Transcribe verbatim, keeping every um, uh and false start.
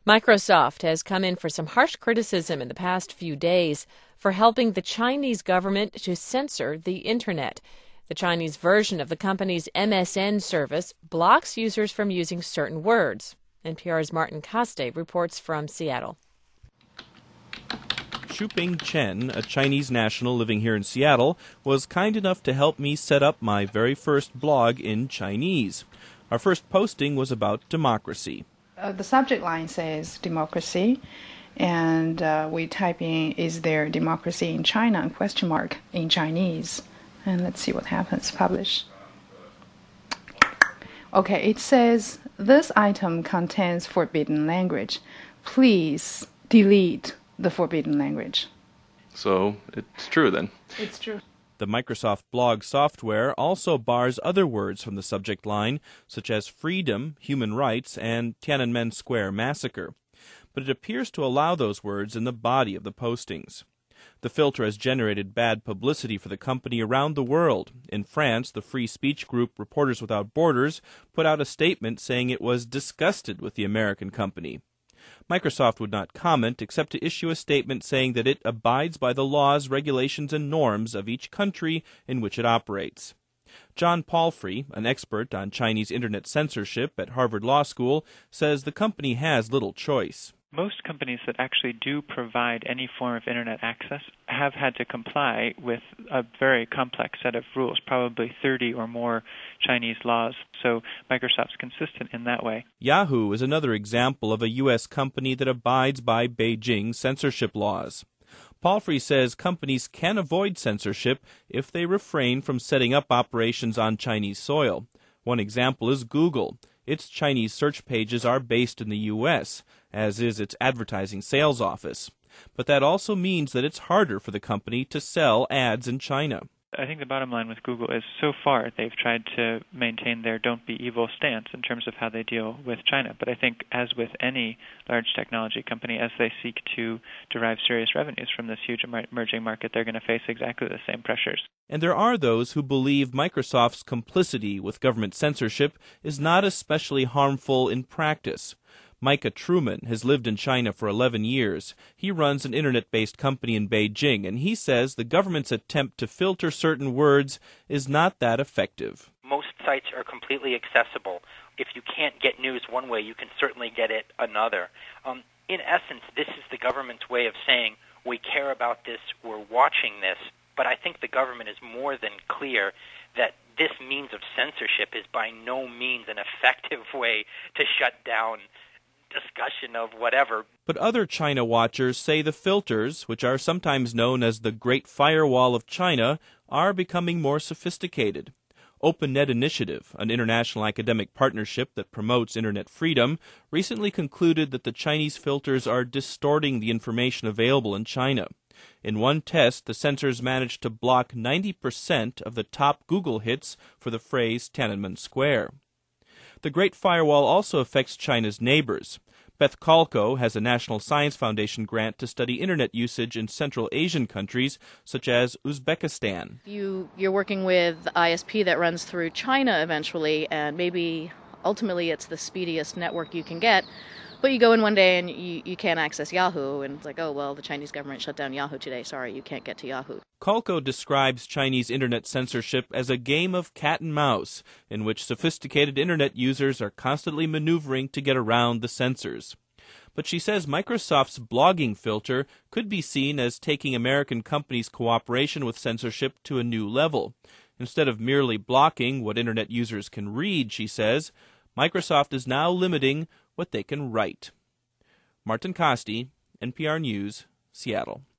Microsoft has come in for some harsh criticism in the past few days for helping the Chinese government to censor the Internet. The Chinese version of the company's M S N service blocks users from using certain words. N P R's Martin Kaste reports from Seattle. Shuping Chen, a Chinese national living here in Seattle, was kind enough to help me set up my very first blog in Chinese. Our first posting was about democracy. Uh, the subject line says democracy, and uh, we type in, is there democracy in China, question mark, in Chinese. And let's see what happens. Publish. Okay, it says, this item contains forbidden language. Please delete the forbidden language. So it's true then? It's true. The Microsoft Blog software also bars other words from the subject line, such as freedom, human rights, and Tiananmen Square massacre. But it appears to allow those words in the body of the postings. The filter has generated bad publicity for the company around the world. In France, the free speech group Reporters Without Borders put out a statement saying it was disgusted with the American company. Microsoft would not comment except to issue a statement saying that it abides by the laws, regulations, and norms of each country in which it operates. John Palfrey, an expert on Chinese internet censorship at Harvard Law School, says the company has little choice. Most companies that actually do provide any form of internet access have had to comply with a very complex set of rules, probably thirty or more Chinese laws. So Microsoft's consistent in that way. Yahoo is another example of a U S company that abides by Beijing censorship laws. Palfrey says companies can avoid censorship if they refrain from setting up operations on Chinese soil. One example is Google. Its Chinese search pages are based in the U S, as is its advertising sales office. But that also means that it's harder for the company to sell ads in China. I think the bottom line with Google is so far they've tried to maintain their don't be evil stance in terms of how they deal with China. But I think as with any large technology company, as they seek to derive serious revenues from this huge emerging market, they're going to face exactly the same pressures. And there are those who believe Microsoft's complicity with government censorship is not especially harmful in practice. Micah Truman has lived in China for eleven years. He runs an internet-based company in Beijing, and he says the government's attempt to filter certain words is not that effective. Most sites are completely accessible. If you can't get news one way, you can certainly get it another. Um, in essence, this is the government's way of saying, we care about this, we're watching this, but I think the government is more than clear that this means of censorship is by no means an effective way to shut down discussion of whatever. But other China watchers say the filters, which are sometimes known as the Great Firewall of China, are becoming more sophisticated. OpenNet Initiative, an international academic partnership that promotes internet freedom, recently concluded that the Chinese filters are distorting the information available in China. In one test, the censors managed to block ninety percent of the top Google hits for the phrase Tiananmen Square. The Great Firewall also affects China's neighbors. Beth Kalko has a National Science Foundation grant to study internet usage in Central Asian countries, such as Uzbekistan. You, you're working with I S P that runs through China eventually, and maybe ultimately it's the speediest network you can get. But you go in one day and you, you can't access Yahoo, and it's like, oh, well, the Chinese government shut down Yahoo today. Sorry, you can't get to Yahoo. Kalko describes Chinese internet censorship as a game of cat and mouse, in which sophisticated internet users are constantly maneuvering to get around the censors. But she says Microsoft's blogging filter could be seen as taking American companies' cooperation with censorship to a new level. Instead of merely blocking what internet users can read, she says, Microsoft is now limiting what they can write. Martin Kaste, N P R News, Seattle.